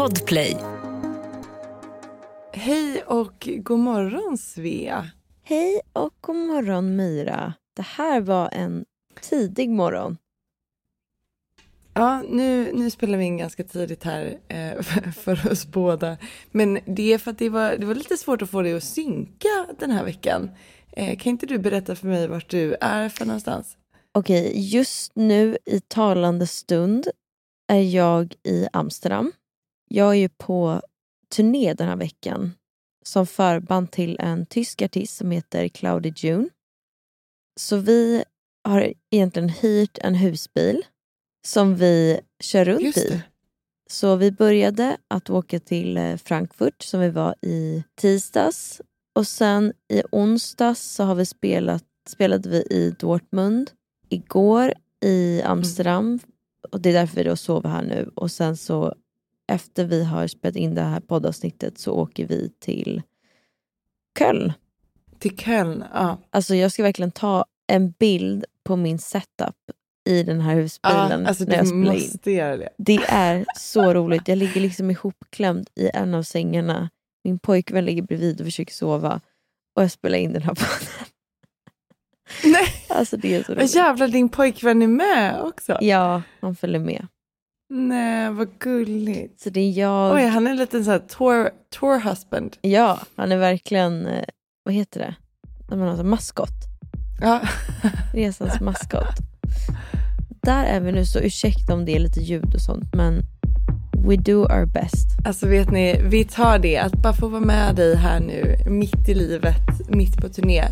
Podplay. Hej och god morgon Svea. Hej och god morgon Myra. Det här var en tidig morgon. Ja, nu spelar vi in ganska tidigt här för oss båda. Men det är för att det var lite svårt att få det att synka den här veckan. Kan inte du berätta för mig vart du är för någonstans? Okej, just nu i talande stund är jag i Amsterdam. Jag är ju på turné den här veckan som förband till en tysk artist som heter Cloudy June. Så vi har egentligen hyrt en husbil som vi kör runt i. Så vi började att åka till Frankfurt som vi var i tisdags. Och sen i onsdags så har vi spelade vi i Dortmund. Igår i Amsterdam. Och det är därför vi då sover här nu. Och sen så efter vi har spelat in det här poddavsnittet så åker vi till Köln. Till Köln, ja. Alltså jag ska verkligen ta en bild på min setup i den här husbilen. Ja, alltså när jag du spelar måste in. göra det. Det är så roligt. Jag ligger liksom ihopklämd i en av sängarna. Min pojkvän ligger bredvid och försöker sova. Och jag spelar in den här podden. Nej, alltså det är så roligt. jävlar, din pojkvän är med också. Ja, han följer med. Nej, vad gulligt. Så det är jag. Oj, han är en liten så här tour husband. Ja, han är verkligen, vad heter det? När man har så maskot. Ja. Resans maskot. Där är vi nu, så ursäkta om det är lite ljud och sånt, men we do our best. Alltså vet ni, vi tar det. Att bara få vara med dig här nu, mitt i livet, mitt på turné.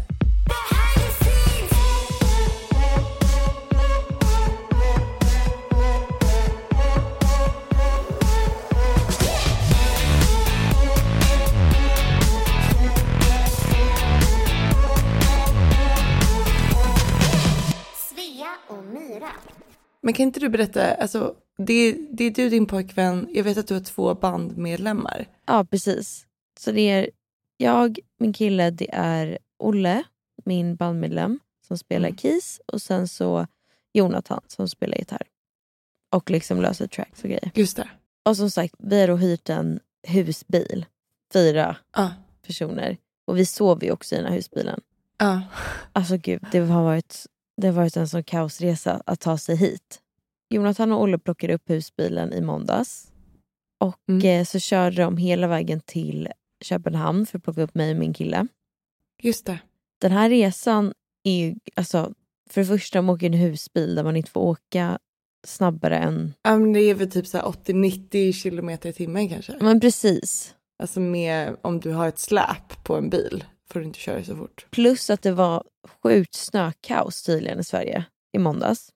Men kan inte du berätta, alltså det är du, din pojkvän, jag vet att du har 2 bandmedlemmar. Ja, precis. Så det är jag, min kille, det är Olle, min bandmedlem som spelar keys, och sen så Jonathan som spelar gitarr. Och liksom löser tracks och grejer. Just det. Och som sagt, vi har då hyrt en husbil. 4 personer. Och vi sover ju också i den här husbilen. Ja. Alltså gud, det har varit en sån kaosresa att ta sig hit. Jonathan och Olle plockade upp husbilen i måndags. Och så körde de hela vägen till Köpenhamn för att plocka upp mig och min kille. Just det. Den här resan är ju, alltså, för det första, man åker en husbil där man inte får åka snabbare än... Ja, men det är väl typ så här 80-90 kilometer i timmen kanske. Men precis. Alltså med, om du har ett släp på en bil får du inte köra så fort. Plus att det var sjukt snökaos tydligen i Sverige i måndags.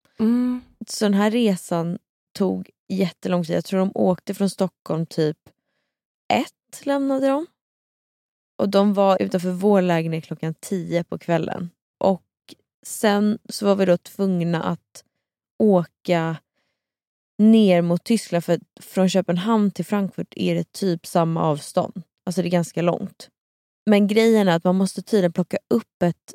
Så den här resan tog jättelång tid. Jag tror de åkte från Stockholm typ 1 lämnade de. Och de var utanför vår lägenhet klockan 10 på kvällen. Och sen så var vi då tvungna att åka ner mot Tyskland. För från Köpenhamn till Frankfurt är det typ samma avstånd. Alltså det är ganska långt. Men grejen är att man måste tydligen plocka upp ett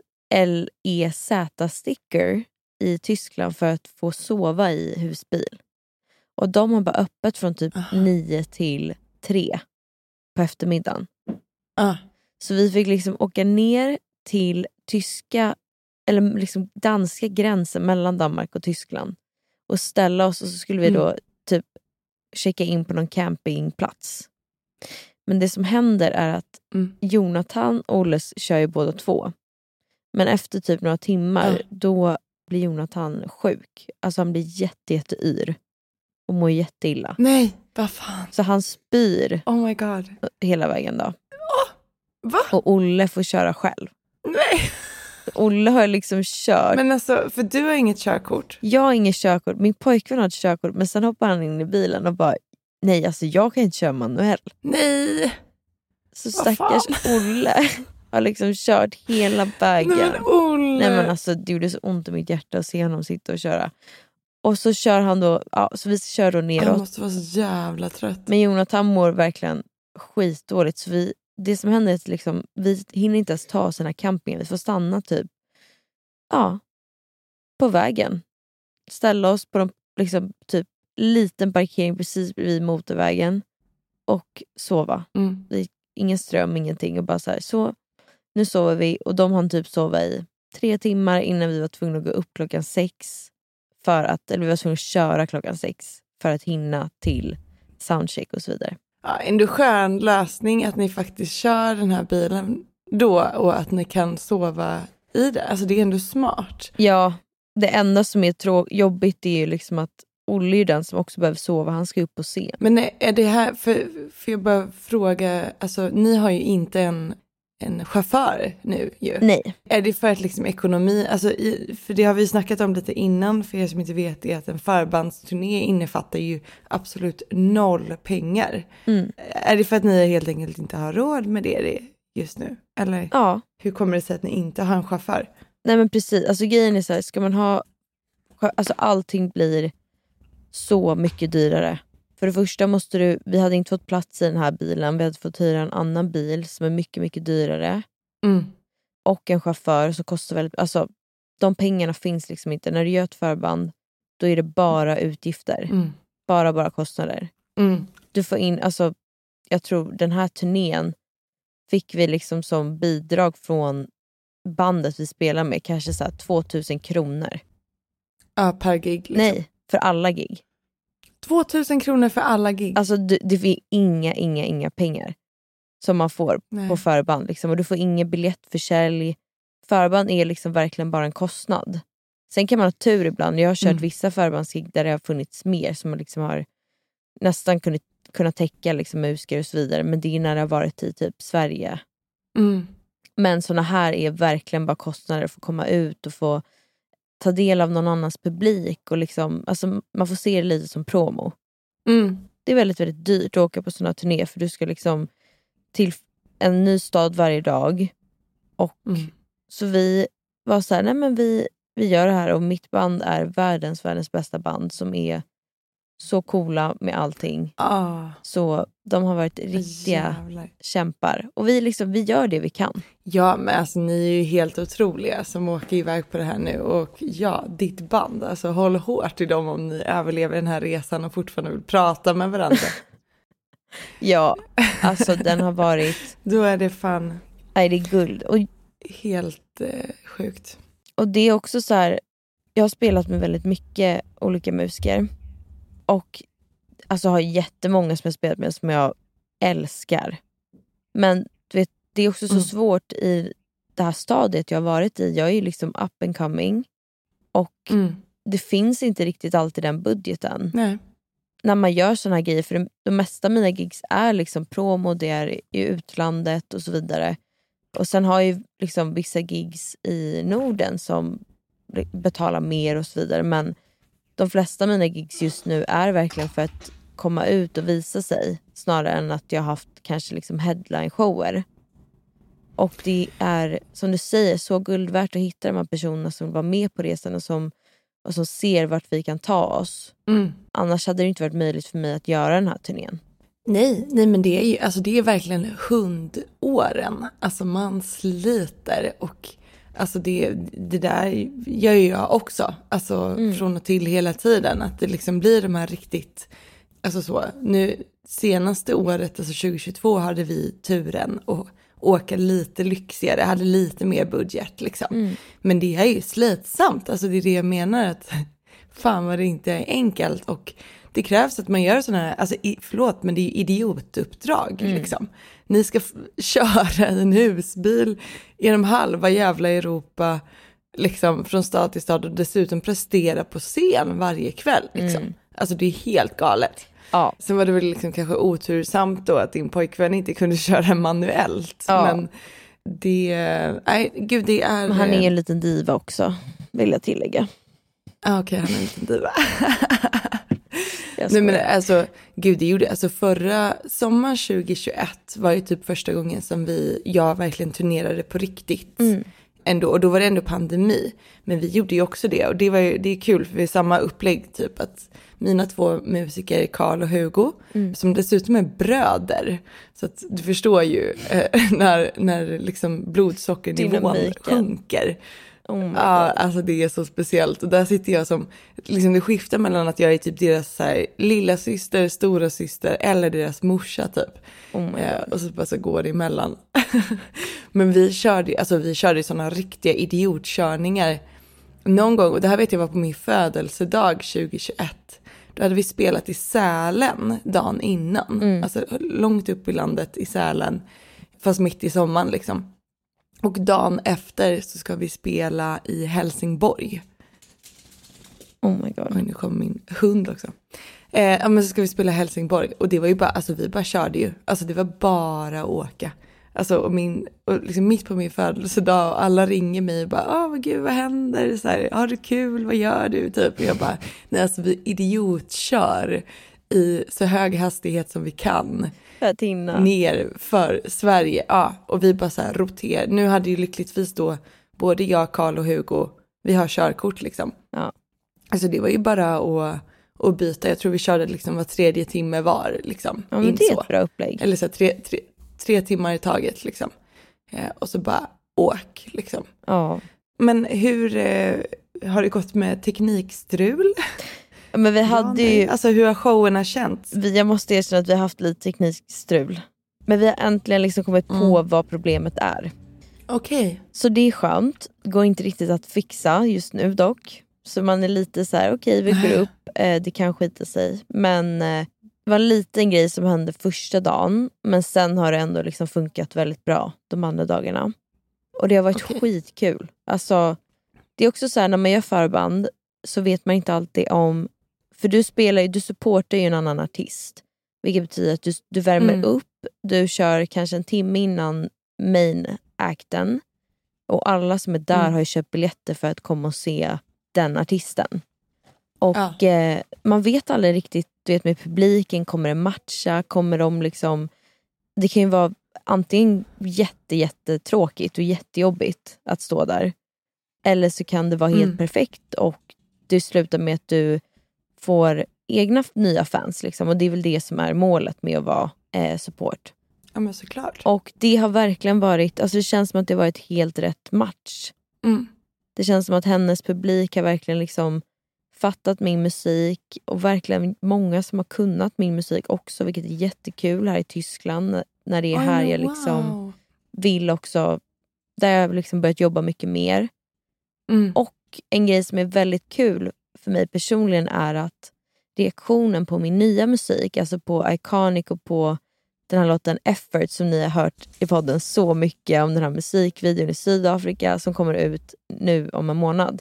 LEZ-sticker i Tyskland för att få sova i husbil. Och de har bara öppet från typ 9 till 3 på eftermiddagen. Så vi fick liksom åka ner till tyska, eller liksom danska gränsen mellan Danmark och Tyskland. Och ställa oss, och så skulle vi då typ checka in på någon campingplats. Men det som händer är att Jonathan och Olle kör ju båda 2. Men efter typ några timmar då blir Jonathan sjuk. Alltså han blir jätteyr och mår jätteilla. Nej, vad fan. Så han spyr Oh my god. hela vägen då. Va? Och Olle får köra själv. Nej. Olle har liksom kört. Men alltså, för du har inget körkort. Jag har inget körkort. Min pojkvän har ett körkort. Men sen hoppar han in i bilen och bara, nej alltså jag kan inte köra manuell. Nej. Så stackars Olle har liksom kört hela vägen. Nej men Olle. Nej men alltså det gjorde så ont i mitt hjärta att se honom sitta och köra. Och så kör han då, så vi kör då neråt. Han måste vara så jävla trött. Men Jonathan mår verkligen skitdåligt. Så det som händer är att liksom, vi hinner inte ens ta sina campingar. Vi får stanna typ på vägen. Ställa oss på de, liksom, typ liten parkering precis vid motorvägen. och sova. Mm. Ingen ström, ingenting. Och bara så nu sover vi. Och de hann typ sova i 3 timmar innan vi var tvungna att gå upp klockan 6. Eller vi var tvungna att köra klockan 6 för att hinna till soundcheck och så vidare. Ja, ändå skön lösning att ni faktiskt kör den här bilen då och att ni kan sova i det. Alltså det är ändå smart. Ja, det enda som är jobbigt är ju liksom att Olle är den som också behöver sova. Han ska upp och se. Men är det här, för jag bara fråga, alltså ni har ju inte en chaufför nu ju. Nej. Är det för att liksom ekonomi, alltså för det har vi snackat om lite innan, för er som inte vet, är att en förbandsturné innefattar ju absolut 0 pengar. Mm. Är det för att ni helt enkelt inte har råd med det just nu? Eller Ja. hur kommer det sig att ni inte har en chaufför? Nej men precis, alltså grejen är så här, ska man ha, alltså allting blir så mycket dyrare. För det första vi hade inte fått plats i den här bilen, vi hade fått hyra en annan bil som är mycket, mycket dyrare. Mm. Och en chaufför som kostar väldigt, alltså de pengarna finns liksom inte. När du gör ett förband, då är det bara utgifter. Mm. Bara kostnader. Mm. Du får in, alltså jag tror den här turnén fick vi liksom som bidrag från bandet vi spelar med, kanske så här 2000 kronor. Ja, per gig liksom. Nej, för alla gig. 2000 kronor för alla gig? Alltså det finns inga pengar som man får på förband liksom. Och du får ingen biljettförsälj. Förband är liksom verkligen bara en kostnad. Sen kan man ha tur ibland. Jag har kört vissa förbandsgig där det har funnits mer, som man liksom har nästan kunnat täcka liksom musiker och så vidare. Men det är när det har varit i typ Sverige. Mm. Men såna här är verkligen bara kostnader för att komma ut och få ta del av någon annans publik. Och liksom, alltså man får se det lite som promo. Mm. Det är väldigt, väldigt dyrt att åka på såna turnéer, för du ska liksom till en ny stad varje dag. Och så vi var så här, nej men vi gör det här, och mitt band är världens bästa band som är så coola med allting. Så de har varit riktiga kämpar. Och vi gör det vi kan. Ja, men alltså ni är ju helt otroliga som åker iväg på det här nu. Och ja, ditt band, alltså håll hårt i dem om ni överlever den här resan och fortfarande vill prata med varandra. Ja, alltså den har varit... Då är det fan... Nej, det är guld. Och helt sjukt. Och det är också så här, jag har spelat med väldigt mycket olika musiker. Och alltså har jättemånga som jag spelat med som jag älskar. Men du vet, det är också så svårt i det här stadiet jag har varit i. Jag är ju liksom up and coming. Och det finns inte riktigt alltid den budgeten. Nej. När man gör såna här grejer. För de mesta av mina gigs är liksom promo, det är i utlandet och så vidare. Och sen har ju liksom vissa gigs i Norden som betalar mer och så vidare. Men de flesta av mina gigs just nu är verkligen för att komma ut och visa sig, snarare än att jag har haft kanske liksom headline-shower. Och det är, som du säger, så guld värt att hitta de här personerna som var med på resan och som ser vart vi kan ta oss. Annars hade det inte varit möjligt för mig att göra den här turnén. Nej, men det är ju, alltså det är verkligen hundåren. Alltså man sliter, och alltså det där gör ju jag också. Alltså från och till hela tiden. Att det liksom blir de här riktigt, alltså så. Nu senaste året, alltså 2022, hade vi turen att åka lite lyxigare. Hade lite mer budget liksom. Men det är ju slitsamt. Alltså det är det jag menar, att fan vad det inte är enkelt. Och det krävs att man gör sådana här, alltså förlåt, men det är ju idiotuppdrag liksom. Ni ska köra en husbil genom halva jävla Europa liksom, från stad till stad, och dessutom prestera på scen varje kväll liksom. Alltså det är helt galet. Ja. Sen var det väl liksom kanske otursamt då att din pojkvän inte kunde köra manuellt. Ja. Men det, gud, det är... Men han är en liten diva också, vill jag tillägga. Okej, han är en liten diva. Nej, men alltså, gud, det gjorde, alltså förra sommaren 2021 var ju typ första gången som jag verkligen turnerade på riktigt. Ändå, och då var det ändå pandemi. Men vi gjorde ju också det, och det är kul, för vi är samma upplägg typ, att mina 2 musiker, Carl och Hugo, som dessutom är bröder. Så att du förstår ju när liksom blodsockernivån sjunker. Oh my God. Alltså det är så speciellt. Och där sitter jag som, liksom det skiftar mellan att jag är typ deras så här, lilla syster, stora syster eller deras morsa typ. Oh my God. Och så bara så går det emellan. Men vi körde sådana riktiga idiotkörningar någon gång. Och det här vet jag var på min födelsedag 2021. Då hade vi spelat i Sälen dagen innan. Alltså långt upp i landet i Sälen. Fast mitt i sommaren liksom. Och dagen efter så ska vi spela i Helsingborg. Oh my God. Oj, nu kommer min hund också. Men så ska vi spela i Helsingborg. Och det var ju bara, alltså vi bara körde ju. Alltså det var bara att åka. Alltså och liksom mitt på min födelsedag och alla ringer mig och bara, vad gud, vad händer? Så här, har du kul? Vad gör du? Typ. Och jag bara, nej alltså vi idiotkör i så hög hastighet som vi kan. Ner för Sverige. Ja, och vi bara så här roterar. Nu hade ju lyckligtvis då både jag, Karl och Hugo, vi har körkort liksom. Ja. Alltså det var ju bara att byta. Jag tror vi körde liksom var 3:e timme var liksom. Ja, men det är ett bra upplägg. Eller så här, 3 timmar i taget liksom. Och så bara åk liksom. Ja. Men hur har det gått med teknikstrul? Men vi hade ju... Alltså hur har showerna känts? Jag måste erkänna att vi har haft lite teknikstrul. Men vi har äntligen liksom kommit på vad problemet är. Okej. Så det är skönt. Det går inte riktigt att fixa just nu dock. Så man är lite så här, okej, vi går upp. Det kan skita sig. Men det var en liten grej som hände första dagen. Men sen har det ändå liksom funkat väldigt bra de andra dagarna. Och det har varit skitkul. Alltså, det är också så här när man gör förband så vet man inte alltid om... För du supportar ju en annan artist. Vilket betyder att du värmer upp. Du kör kanske en timme innan main-acten. Och alla som är där har ju köpt biljetter för att komma och se den artisten. Och man vet aldrig riktigt, du vet med publiken, kommer det matcha? Kommer de liksom... Det kan ju vara antingen jättetråkigt och jättejobbigt att stå där. Eller så kan det vara helt perfekt och det slutar med att du får egna nya fans liksom. Och det är väl det som är målet med att vara support. Ja men såklart. Och det har verkligen varit, alltså det känns som att det har varit helt rätt match. Det känns som att hennes publik har verkligen liksom fattat min musik. Och verkligen många som har kunnat min musik också, vilket är jättekul här i Tyskland. När det är här jag liksom vill också, där jag liksom börjat jobba mycket mer. Och en grej som är väldigt kul för mig personligen är att reaktionen på min nya musik, alltså på Iconic och på den här låten Effort som ni har hört i podden så mycket om, den här musikvideon i Sydafrika som kommer ut nu om en månad.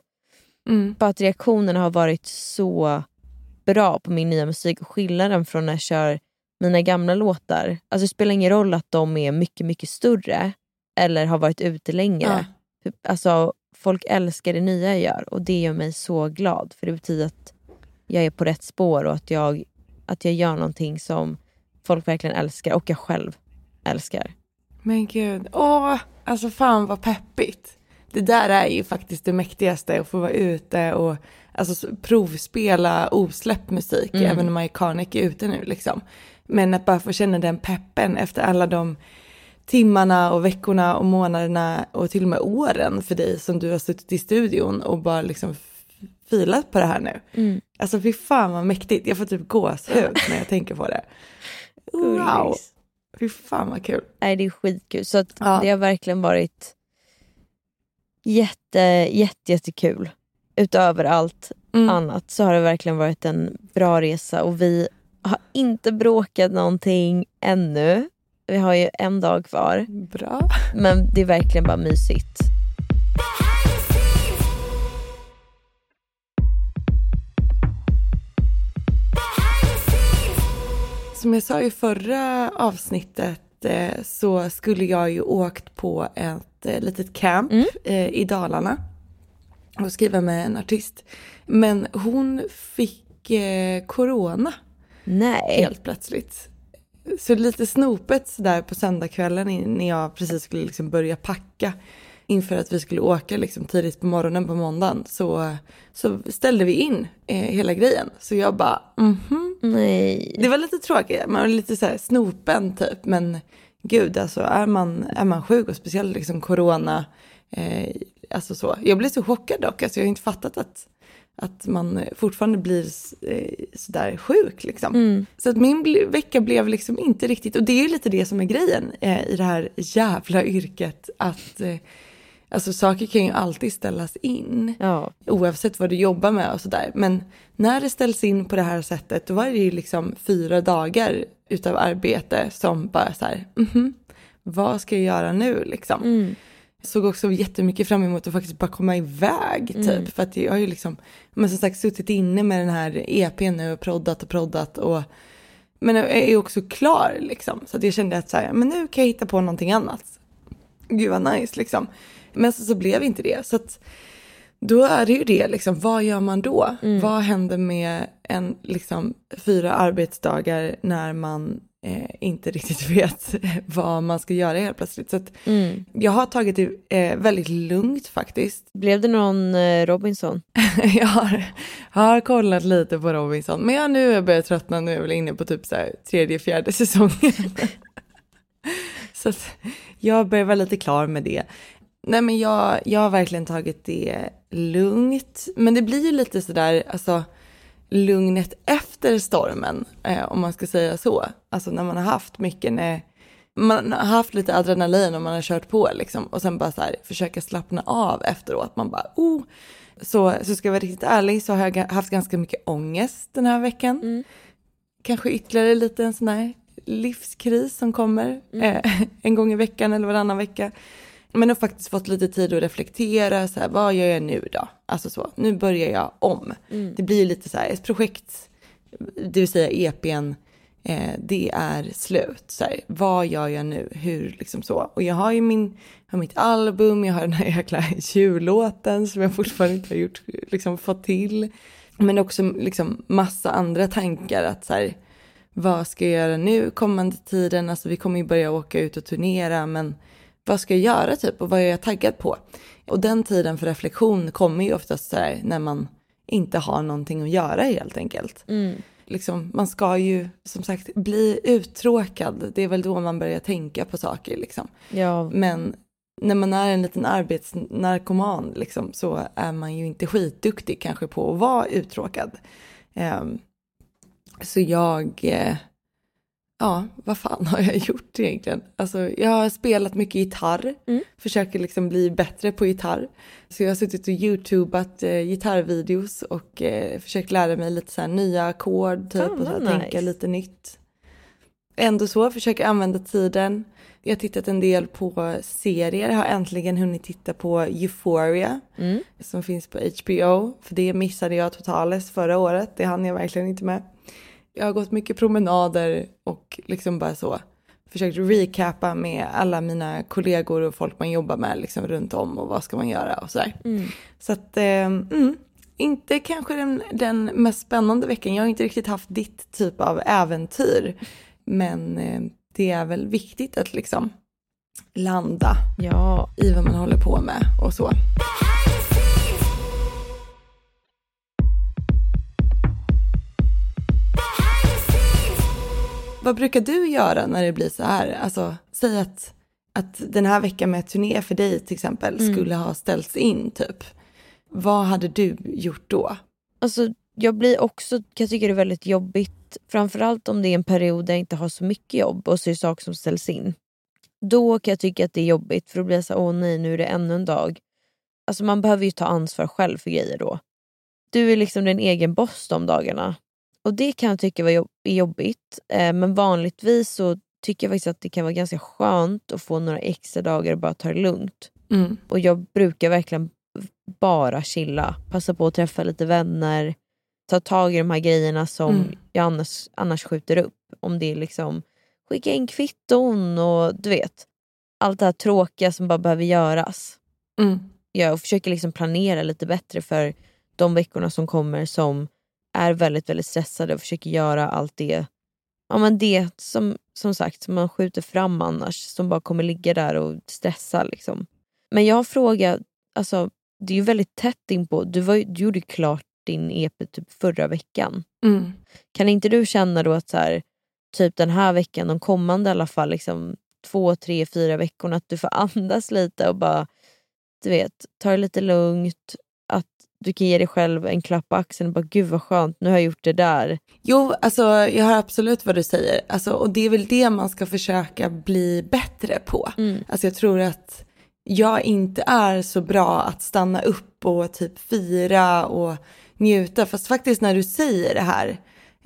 För att reaktionerna har varit så bra på min nya musik och skillnaden från när jag kör mina gamla låtar. Alltså det spelar ingen roll att de är mycket, mycket större eller har varit ute längre. Alltså folk älskar det nya jag gör och det gör mig så glad. För det betyder att jag är på rätt spår och att jag gör någonting som folk verkligen älskar och jag själv älskar. Men gud, alltså fan vad peppigt. Det där är ju faktiskt det mäktigaste, att få vara ute och alltså, provspela osläppt musik, även om Iconic är ute nu liksom. Men att bara få känna den peppen efter alla de timmarna och veckorna och månaderna och till och med åren för dig som du har suttit i studion och bara liksom filat på det här nu. Alltså fy fan vad mäktigt. Jag får typ gåshud när jag tänker på det. Wow. Fy fan vad kul. Nej, det är skitkul. Så att det har verkligen varit jättekul. Utöver allt annat så har det verkligen varit en bra resa. Och vi har inte bråkat någonting ännu. Vi har ju en dag kvar. Bra. Men det är verkligen bara mysigt. Som jag sa i förra avsnittet så skulle jag ju åkt på ett litet camp i Dalarna och skriva med en artist. Men hon fick corona. Nej. Helt plötsligt. Så lite snopet där på söndagskvällen när jag precis skulle liksom börja packa inför att vi skulle åka liksom tidigt på morgonen på måndagen så ställde vi in hela grejen. Så jag bara, Nej. Det var lite tråkigt, man var lite så här snopen typ, men gud alltså är man sjuk och speciellt liksom corona alltså så. Jag blev så chockad dock, alltså jag har inte fattat att man fortfarande blir sådär sjuk liksom. Så att min vecka blev liksom inte riktigt, och det är ju lite det som är grejen i det här jävla yrket, att alltså saker kan ju alltid ställas in. Ja. Oavsett vad du jobbar med och sådär. Men när det ställs in på det här sättet, då var det ju liksom 4 dagar utav arbete som bara så här, vad ska jag göra nu liksom? Såg också jättemycket fram emot att faktiskt bara komma iväg typ. För att jag har ju liksom, men som sagt, suttit inne med den här EPn nu och proddat och men jag är också klar liksom. Så att jag kände att så här, men nu kan jag hitta på någonting annat. Gud vad nice liksom. Men så blev inte det. Så att då är det ju det liksom, vad gör man då? Vad händer med en liksom 4 arbetsdagar när man inte riktigt vet vad man ska göra helt plötsligt. Så att jag har tagit det väldigt lugnt faktiskt. Blev det någon Robinson? Jag har kollat lite på Robinson. Men nu har jag börjat tröttna. Nu är jag väl inne på typ så här 3:e, 4:e säsongen. Så att jag börjar vara lite klar med det. Nej, men jag har verkligen tagit det lugnt. Men det blir ju lite sådär, alltså lugnet efter stormen, om man ska säga så. Alltså när man har haft mycket, när man har haft lite adrenalin och man har kört på liksom. Och sen bara så här, försöka slappna av efteråt. Man bara, Så ska jag vara riktigt ärlig, så har jag haft ganska mycket ångest den här veckan. Kanske ytterligare lite en sån här livskris som kommer en gång i veckan eller varannan vecka. Men jag har faktiskt fått lite tid att reflektera. Så här, vad gör jag nu då? Alltså så, nu börjar jag om. Det blir ju lite så här, ett projekt, det vill säga EPn, det är slut. Så här, vad gör jag nu? Hur liksom så? Och jag har ju mitt album, jag har den här jäkla jullåten som jag fortfarande inte har liksom fått till. Men också liksom massa andra tankar att så här, vad ska jag göra nu kommande tiden? Alltså vi kommer ju börja åka ut och turnera, men vad ska jag göra typ, och vad är jag taggad på? Och den tiden för reflektion kommer ju oftast så här, när man inte har någonting att göra helt enkelt. Liksom, man ska ju som sagt bli uttråkad. Det är väl då man börjar tänka på saker liksom. Ja. Men när man är en liten arbetsnarkoman liksom, så är man ju inte skitduktig kanske på att vara uttråkad. Så vad fan har jag gjort egentligen? Alltså, jag har spelat mycket gitarr. Försöker liksom bli bättre på gitarr. Så jag har suttit och youtubat gitarrvideos och försökt lära mig lite så här nya ackord typ, och så nice. Tänka lite nytt. Ändå så försöker använda tiden. Jag har tittat en del på serier. Jag har äntligen hunnit titta på Euphoria som finns på HBO. För det missade jag totalt förra året. Det hann jag verkligen inte med. Jag har gått mycket promenader och liksom bara så försökt recapa med alla mina kollegor och folk man jobbar med liksom runt om, och vad ska man göra och sådär. Så att inte kanske den mest spännande veckan. Jag har inte riktigt haft ditt typ av äventyr, men det är väl viktigt att liksom landa i vad man håller på med och så. Vad brukar du göra när det blir så här? Alltså, säg att den här veckan med turné för dig till exempel skulle ha ställts in typ. Vad hade du gjort då? Alltså, jag tycker det är väldigt jobbigt. Framförallt om det är en period där jag inte har så mycket jobb och så är det saker som ställs in. Då kan jag tycka att det är jobbigt, för då blir det så här, åh nej, nu är det ännu en dag. Alltså man behöver ju ta ansvar själv för grejer då. Du är liksom din egen boss de dagarna. Och det kan jag tycka är jobbigt. Men vanligtvis så tycker jag faktiskt att det kan vara ganska skönt att få några extra dagar och bara ta det lugnt. Och jag brukar verkligen bara chilla. Passa på att träffa lite vänner. Ta tag i de här grejerna som jag annars skjuter upp. Om det är liksom skicka in kvitton och du vet. Allt det här tråkiga som bara behöver göras. Jag försöker liksom planera lite bättre för de veckorna som kommer, som är väldigt, väldigt stressade, och försöker göra allt det. Ja, men det som sagt som man skjuter fram annars, som bara kommer ligga där och stressa liksom. Men jag har frågat, alltså det är ju väldigt tätt in på. Du gjorde klart din EP typ förra veckan. Kan inte du känna då att så här, typ den här veckan, de kommande i alla fall liksom 2, 3, 4 veckorna, att du får andas lite och bara du vet, ta det lite lugnt, att du kan ge dig själv en klapp på axeln och bara gud vad skönt, nu har jag gjort det där. Jo, alltså jag hör absolut vad du säger. Alltså, och det är väl det man ska försöka bli bättre på. Alltså jag tror att jag inte är så bra att stanna upp och typ fira och njuta. Fast faktiskt när du säger det här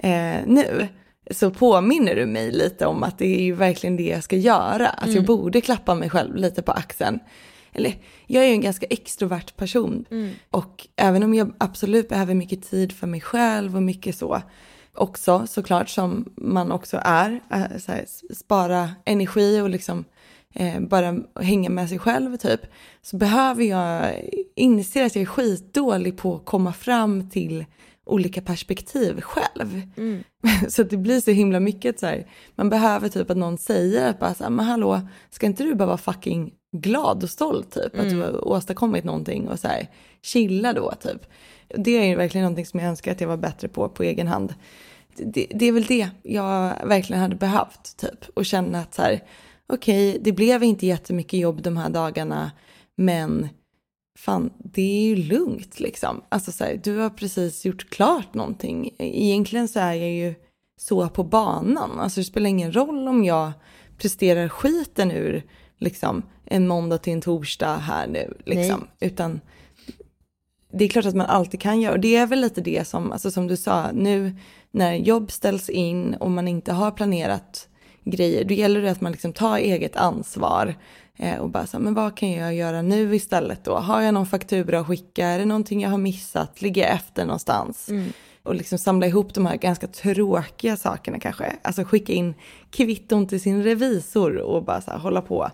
nu så påminner du mig lite om att det är ju verkligen det jag ska göra. Alltså jag borde klappa mig själv lite på axeln. Eller, jag är ju en ganska extrovert person. Och även om jag absolut behöver mycket tid för mig själv och mycket så. Också såklart som man också är. Så här, spara energi och liksom bara hänga med sig själv typ. Så behöver jag inse att jag är skitdålig på att komma fram till olika perspektiv själv. Så att det blir så himla mycket så här. Man behöver typ att någon säger att bara så här, men hallå, ska inte du bara vara fucking glad och stolt typ att du har åstadkommit någonting och så här chilla då typ. Det är ju verkligen någonting som jag önskar att jag var bättre på egen hand. Det är väl det jag verkligen hade behövt typ och känna att så här okej, det blev inte jättemycket jobb de här dagarna, men fan, det är ju lugnt liksom. Alltså så här, du har precis gjort klart någonting. Egentligen så är jag ju så på banan. Alltså det spelar ingen roll om jag presterar skiten ur liksom en måndag till en torsdag här nu liksom. Utan det är klart att man alltid kan göra. Och det är väl lite det som, alltså som du sa, nu när jobb ställs in och man inte har planerat grejer, då gäller det att man liksom tar eget ansvar och bara så, men vad kan jag göra nu istället då? Har jag någon faktura att skicka? Är det någonting jag har missat? Ligger jag efter någonstans? Och liksom samla ihop de här ganska tråkiga sakerna kanske. Alltså skicka in kvitton till sin revisor och bara så här, hålla på.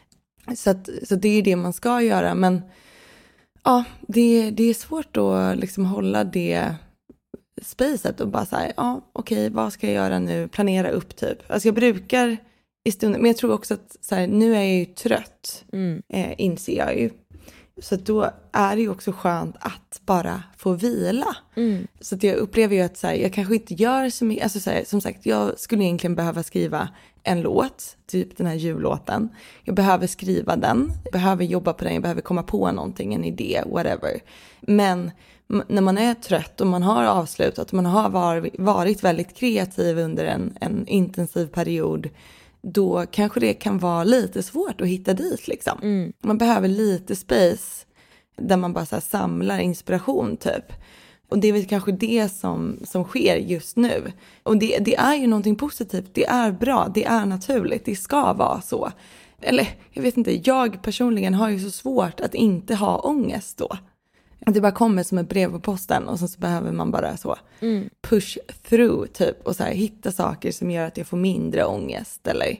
Så det är det man ska göra. Men ja, det är svårt att liksom hålla det spacet och bara så här, ja okej, vad ska jag göra nu? Planera upp typ. Alltså jag brukar i stunden, men jag tror också att så här, nu är jag ju trött, inser jag ju. Så då är det ju också skönt att bara få vila. Så att jag upplever ju att så här, jag kanske inte gör så mycket. Alltså så här, som sagt, jag skulle egentligen behöva skriva en låt, typ den här jullåten. Jag behöver skriva den, jag behöver jobba på den, jag behöver komma på någonting, en idé, whatever. Men när man är trött och man har avslutat och man har varit väldigt kreativ under en intensiv period, då kanske det kan vara lite svårt att hitta dit liksom. Man behöver lite space där man bara så här samlar inspiration typ. Och det är väl kanske det som sker just nu. Och det är ju någonting positivt, det är bra, det är naturligt, det ska vara så. Eller jag vet inte, jag personligen har ju så svårt att inte ha ångest då. Att det bara kommer som ett brev på posten och så behöver man bara så push through typ och så här hitta saker som gör att jag får mindre ångest eller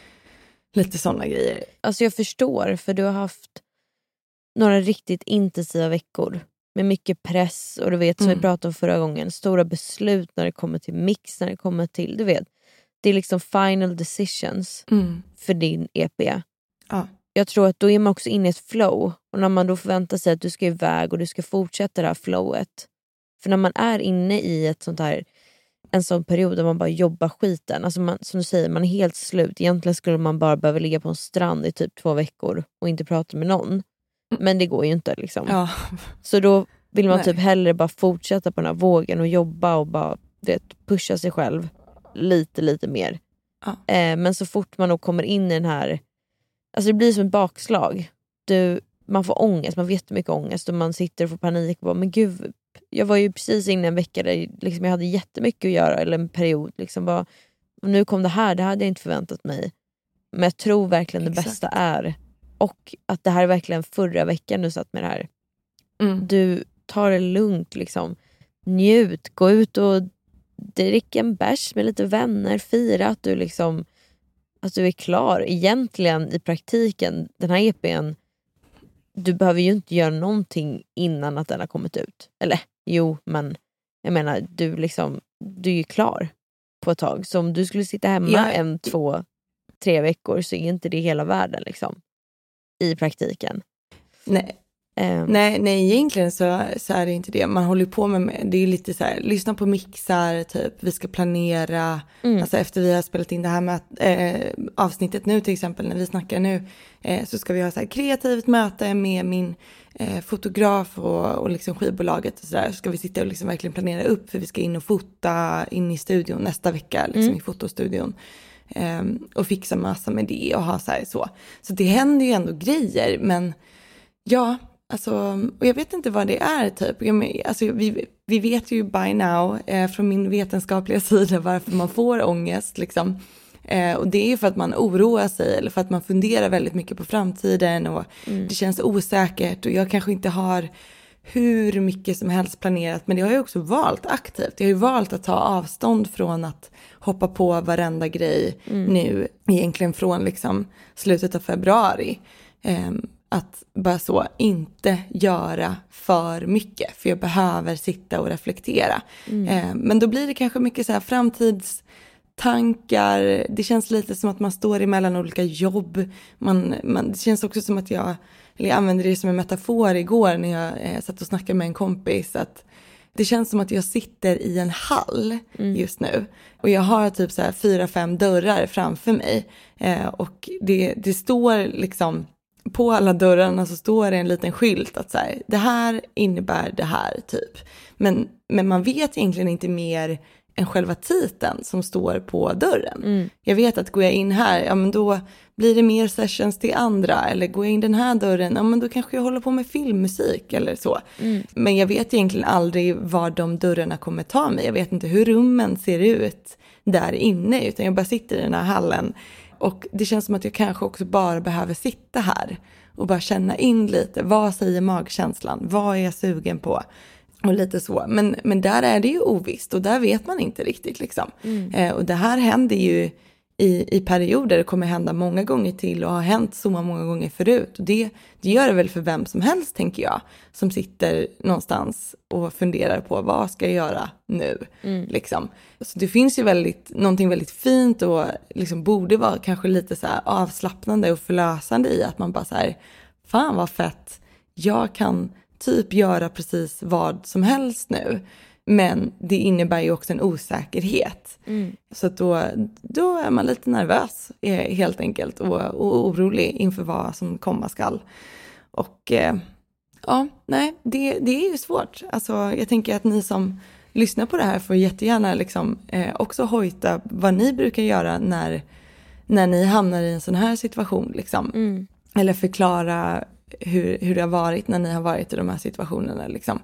lite sådana grejer. Alltså jag förstår, för du har haft några riktigt intensiva veckor med mycket press och du vet som vi pratade om förra gången, stora beslut när det kommer till mix, när det kommer till, du vet, det är liksom final decisions för din EP. Ja. Jag tror att då är man också inne i ett flow. Och när man då förväntar sig att du ska iväg och du ska fortsätta det här flowet. För när man är inne i ett sånt här, en sån period där man bara jobbar skiten. Alltså man, som du säger, man är helt slut. Egentligen skulle man bara behöva ligga på en strand i typ 2 veckor och inte prata med någon. Men det går ju inte liksom. Ja. Så då vill man typ hellre bara fortsätta på den här vågen och jobba och bara pusha sig själv lite mer. Ja. Men så fort man då kommer in i den här, alltså det blir som ett bakslag. Man får ångest, man får jättemycket ångest och man sitter och får panik och bara, men gud, jag var ju precis inne en vecka där liksom jag hade jättemycket att göra, eller en period liksom bara, och nu kom det hade jag inte förväntat mig. Men jag tror verkligen det bästa är, och att det här är verkligen förra veckan du satt med det här. Du tar det lugnt liksom, njut, gå ut och dricka en bärs med lite vänner, fira att du liksom, att du är klar. Egentligen i praktiken, den här EPn, du behöver ju inte göra någonting innan att den har kommit ut. Eller jo, men jag menar, du är ju klar på ett tag. Så om du skulle sitta hemma 1, 2, 3 veckor så är inte det hela världen liksom. I praktiken. Nej, Nej, egentligen så är det inte det. Man håller på med, det är lite så här, lyssna på mixar, typ, vi ska planera, alltså efter vi har spelat in det här avsnittet nu till exempel, när vi snackar nu, så ska vi ha så här kreativt möte med min fotograf och liksom skivbolaget och sådär. Så ska vi sitta och liksom verkligen planera upp, för vi ska in och fota in i studion nästa vecka, liksom i fotostudion. Och fixa massa med det och ha så det händer ju ändå grejer, men ja, alltså, och jag vet inte vad det är typ. Alltså, vi vet ju by now från min vetenskapliga sida varför man får ångest liksom. Och det är ju för att man oroar sig eller för att man funderar väldigt mycket på framtiden och det känns osäkert, och jag kanske inte har hur mycket som helst planerat, men det har jag också valt aktivt. Jag har ju valt att ta avstånd från att hoppa på varenda grej nu, egentligen från liksom slutet av februari. Att bara så inte göra för mycket, för jag behöver sitta och reflektera. Men då blir det kanske mycket så här framtidstankar. Det känns lite som att man står emellan olika jobb. Det känns också som att jag använde det som en metafor igår när jag satt och snackade med en kompis, att det känns som att jag sitter i en hall just nu. Och jag har typ så här 4-5 dörrar framför mig. Och det står liksom, på alla dörrarna så står det en liten skylt att så här, det här innebär det här typ. Men man vet egentligen inte mer än själva titeln som står på dörren. Jag vet att går jag in här, ja men då blir det mer sessions till andra. Eller går jag in den här dörren, ja men då kanske jag håller på med filmmusik eller så. Men jag vet egentligen aldrig var de dörrarna kommer ta mig. Jag vet inte hur rummen ser ut där inne, utan jag bara sitter i den här hallen. Och det känns som att jag kanske också bara behöver sitta här och bara känna in lite. Vad säger magkänslan? Vad är jag sugen på? Och lite så. Men där är det ju ovisst och där vet man inte riktigt liksom. Och det här händer ju i perioder. Det kommer hända många gånger till och har hänt så många gånger förut. Och det gör det väl för vem som helst, tänker jag. Som sitter någonstans och funderar på vad ska jag göra nu? Liksom. Så det finns ju någonting väldigt fint och liksom borde vara kanske lite så här avslappnande och förlösande i att man bara så här, fan vad fett, jag kan typ göra precis vad som helst nu. Men det innebär ju också en osäkerhet. Så att då är man lite nervös helt enkelt och orolig inför vad som komma skall. Och ja, nej, det är ju svårt. Alltså, jag tänker att ni som lyssnar på det här får jättegärna liksom, också hojta vad ni brukar göra när ni hamnar i en sån här situation. Liksom. Eller förklara hur det har varit när ni har varit i de här situationerna. Liksom.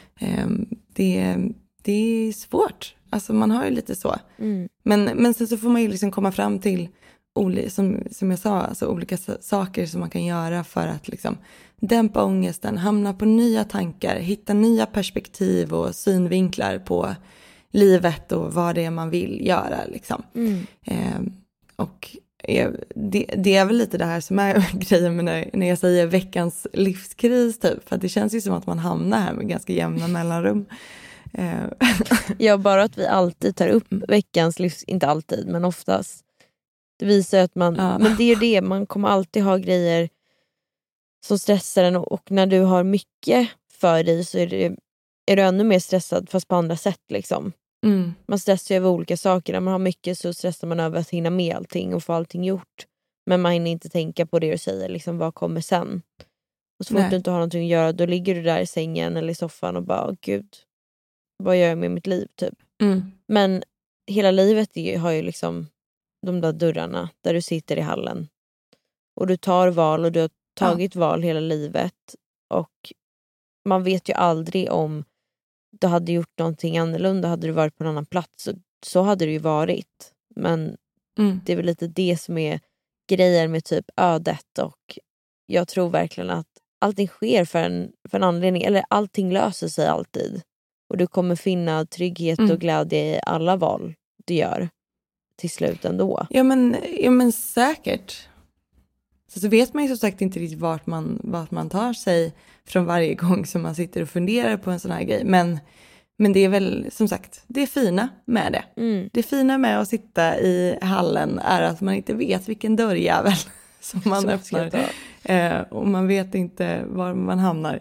Det är svårt. Alltså man har ju lite så. Men sen så får man ju liksom komma fram till som jag sa, alltså olika saker som man kan göra för att liksom dämpa ångesten, hamna på nya tankar, hitta nya perspektiv och synvinklar på livet och vad det är man vill göra liksom. Och det är väl lite det här som är grejen med när jag säger veckans livskris typ, för att det känns ju som att man hamnar här med ganska jämna mellanrum. Ja, bara att vi alltid tar upp veckans inte alltid, men oftast. Det visar att men det är det, man kommer alltid ha grejer som stressar en, och när du har mycket för dig så är du ännu mer stressad, fast på andra sätt liksom. Man stressar över olika saker. När man har mycket så stressar man över att hinna med allting och få allting gjort. Men man hinner inte tänka på det och säger liksom, vad kommer sen? Och så fort du inte har någonting att göra, då ligger du där i sängen eller i soffan och bara, gud, vad gör jag med mitt liv typ? Men hela livet har ju liksom de där dörrarna där du sitter i hallen. Och du tar val och du har tagit val hela livet. Och man vet ju aldrig om du hade gjort någonting annorlunda, hade du varit på en annan plats, så hade det ju varit. Men det är väl lite det som är grejer med typ ödet, och jag tror verkligen att allting sker för en anledning, eller allting löser sig alltid. Och du kommer finna trygghet och glädje i alla val du gör till slut ändå. Ja men säkert. Så vet man ju som sagt inte riktigt vart man tar sig från varje gång som man sitter och funderar på en sån här grej. Men det är väl som sagt, det är fina med det. Det fina med att sitta i hallen är att man inte vet vilken dörrjävel som man öppnar Och man vet inte var man hamnar.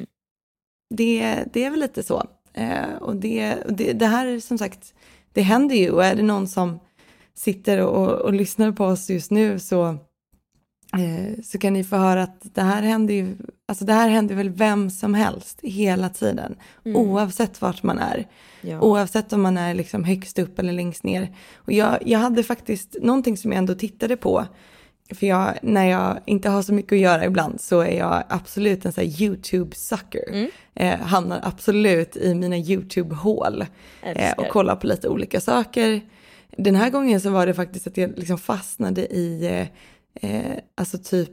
Det är väl lite så. Och det här som sagt, det händer ju. Och är det någon som sitter och lyssnar på oss just nu så kan ni få höra att det här händer ju, alltså det här händer väl vem som helst hela tiden, oavsett vart man är, oavsett om man är liksom högst upp eller längst ner. Och jag hade faktiskt någonting som jag ändå tittade på, för när jag inte har så mycket att göra ibland så är jag absolut en sån här YouTube-sucker. Hamnar absolut i mina YouTube-hål och kollar på lite olika saker. Den här gången så var det faktiskt att jag liksom fastnade i alltså typ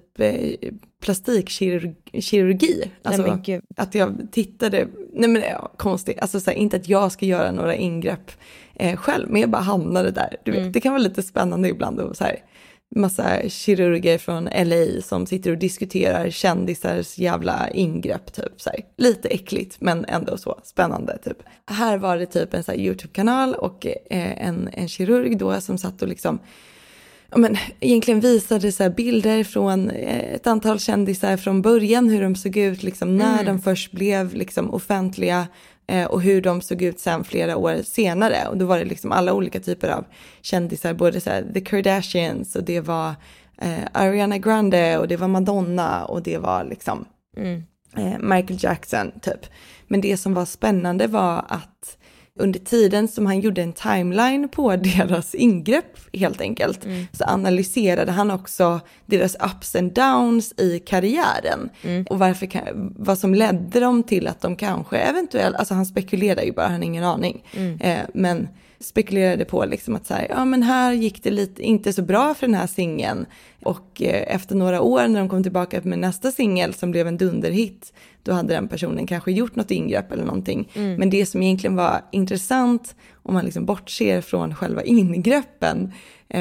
plastikkirurgi. Alltså att jag tittade, konstigt, alltså så här, inte att jag ska göra några ingrepp själv, men jag bara hamnade där. Du vet, det kan vara lite spännande ibland och så här, massa kirurger från LA som sitter och diskuterar kändisars jävla ingrepp typ så här. Lite äckligt men ändå så spännande typ. Här var det typ en så här YouTube-kanal och en kirurg då som satt och liksom egentligen visade så här bilder från ett antal kändisar från början, hur de såg ut liksom när de först blev liksom offentliga och hur de såg ut sen flera år senare. Och då var det liksom alla olika typer av kändisar, både så här, The Kardashians och det var Ariana Grande och det var Madonna och det var liksom Michael Jackson typ. Men det som var spännande var att under tiden som han gjorde en timeline på deras ingrepp helt enkelt, så analyserade han också deras ups and downs i karriären och vad som ledde dem till att de kanske eventuellt, alltså han spekulerade ju bara, han har ingen aning, men spekulerade på liksom att så här, ja men här gick det lite inte så bra för den här singeln och efter några år när de kom tillbaka med nästa singel som blev en dunderhit, då hade den personen kanske gjort något ingrepp eller någonting. Men det som egentligen var intressant, om man liksom bortser från själva ingreppen,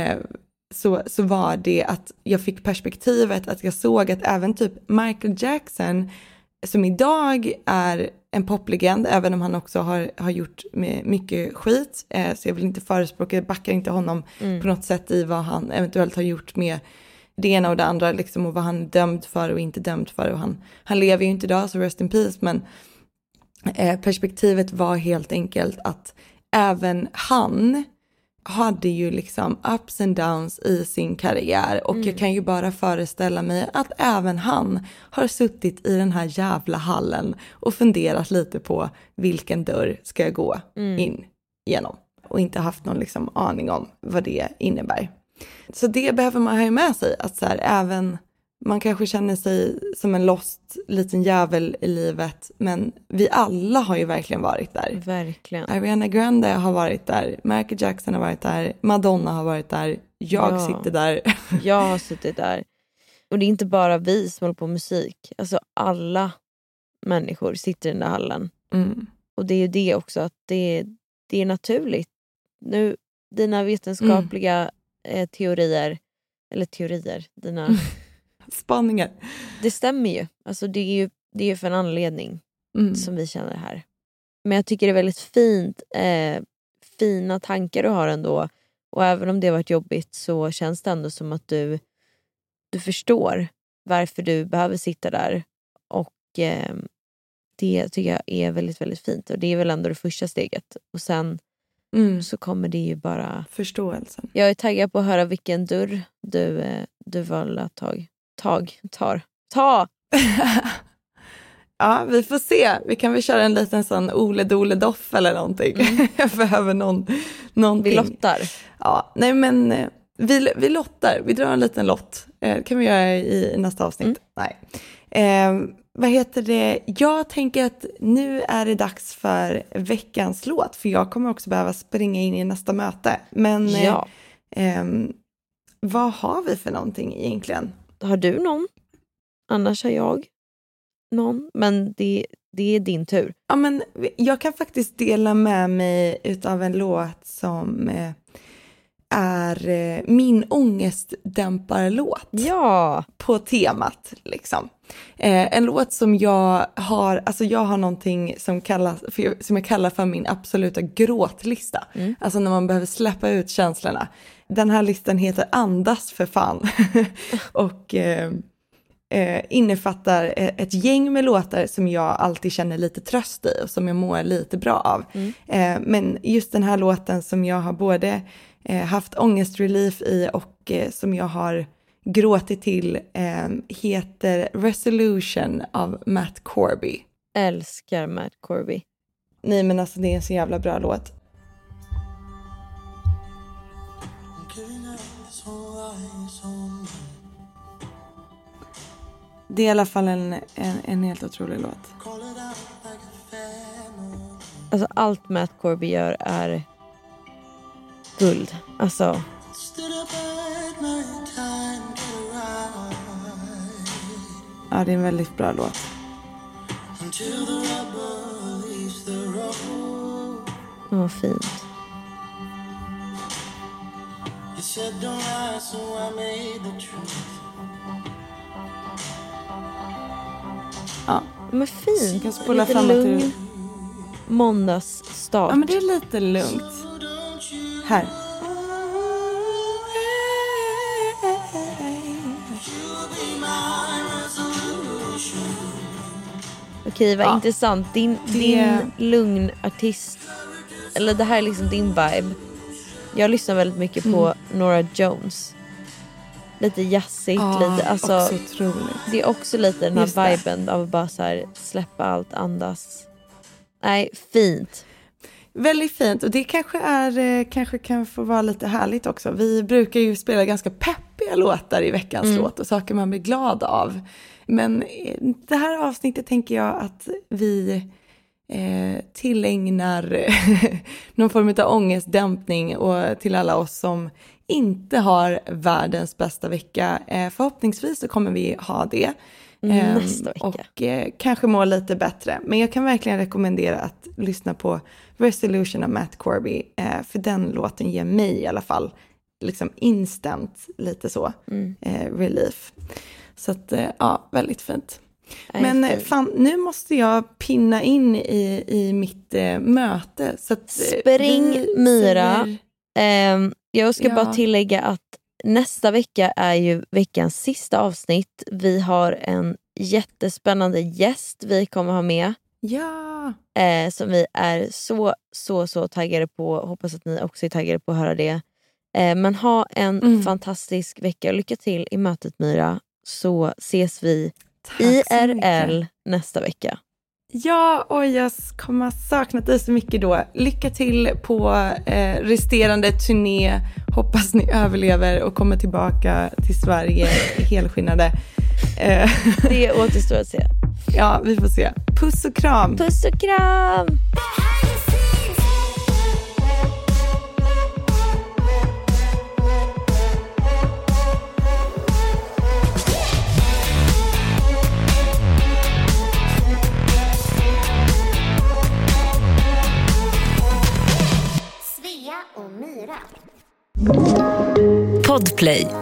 så var det att jag fick perspektivet att jag såg att även typ Michael Jackson, som idag är en poplegend, även om han också har gjort mycket skit, så jag vill inte förespråka, backar inte honom på något sätt i vad han eventuellt har gjort med det ena och det andra liksom, och vad han är dömd för och inte dömd för, och han lever ju inte idag, så rest in peace, men perspektivet var helt enkelt att även han hade ju liksom ups and downs i sin karriär, och jag kan ju bara föreställa mig att även han har suttit i den här jävla hallen och funderat lite på vilken dörr ska jag gå in genom, och inte haft någon liksom aning om vad det innebär. Så det behöver man ha med sig, att så här, även man kanske känner sig som en lost liten jävel i livet, men vi alla har ju verkligen varit där. Verkligen. Ariana Grande har varit där, Michael Jackson har varit där, Madonna har varit där, jag sitter där. Jag har suttit där. Och det är inte bara vi som håller på musik. Alltså alla människor sitter i den där hallen. Och det är ju det också, att det är naturligt. Nu, dina vetenskapliga teorier, dina spaningar. Det stämmer ju. Alltså det är ju för en anledning som vi känner här. Men jag tycker det är väldigt fint, fina tankar du har ändå. Och även om det har varit jobbigt så känns det ändå som att du förstår varför du behöver sitta där. Och det tycker jag är väldigt, väldigt fint. Och det är väl ändå det första steget. Och sen så kommer det ju bara förståelsen. Jag är taggad på att höra vilken dörr du valde att ta. Ja, vi får se. Vi kan väl köra en liten sån Ole Doff eller någonting. Jag behöver någonting. Vi lottar. Ja, nej men vi lottar. Vi drar en liten lott. Kan vi göra i nästa avsnitt? Nej. Vad heter det? Jag tänker att nu är det dags för veckans låt. För jag kommer också behöva springa in i nästa möte. Men vad har vi för någonting egentligen? Har du någon? Annars har jag någon. Men det är din tur. Ja, men jag kan faktiskt dela med mig utav en låt som är min ångestdämparlåt. Ja. På temat liksom. En låt som jag har någonting som jag kallar för min absoluta gråtlista. Alltså när man behöver släppa ut känslorna. Den här listan heter Andas för fan. Och innefattar ett gäng med låtar som jag alltid känner lite tröst i och som jag mår lite bra av. Men just den här låten som jag har både haft ångestrelief i och som jag har gråtit till heter Resolution av Matt Corby. Älskar Matt Corby. Nej, men alltså det är en så jävla bra låt. Det är i alla fall en helt otrolig låt. Alltså allt Matt Corby gör är guld. Alltså. Ja, det är en väldigt bra låt. Vad fint. Ja. Men fint. Jag spolar lite fram lugn till... måndagsstart. Ja, men det är lite lugnt. Här. Okej, vad intressant. Din lugn artist. Eller det här är liksom din vibe. Jag lyssnar väldigt mycket på Norah Jones. Lite jazzigt, lite alltså också otroligt. Det är också lite den här viben av bara så här släppa allt, andas. Nej, fint. Väldigt fint, och det kanske kan få vara lite härligt också. Vi brukar ju spela ganska peppiga låtar i veckans låt och saker man blir glad av. Men det här avsnittet tänker jag att vi tillägnar någon form av ångestdämpning och till alla oss som inte har världens bästa vecka. Förhoppningsvis så kommer vi ha det. Nästa vecka. Och kanske må lite bättre. Men jag kan verkligen rekommendera att lyssna på Resolution av Matt Corby. För den låten ger mig i alla fall liksom instant lite så relief. Så att ja, väldigt fint. Men fan, nu måste jag pinna in i mitt möte. Så att, spring Myra. Jag ska bara tillägga att nästa vecka är ju veckans sista avsnitt. Vi har en jättespännande gäst vi kommer ha med. Ja. Som vi är så taggade på. Hoppas att ni också är taggade på att höra det. Men ha en fantastisk vecka och lycka till i mötet, Myra. Så ses vi IRL nästa vecka. Ja, och jag kommer ha saknat dig så mycket då. Lycka till på resterande turné. Hoppas ni överlever och kommer tillbaka till Sverige helskinnade. Det återstår att se. Ja, vi får se. Puss och kram. Puss och kram. Podplay.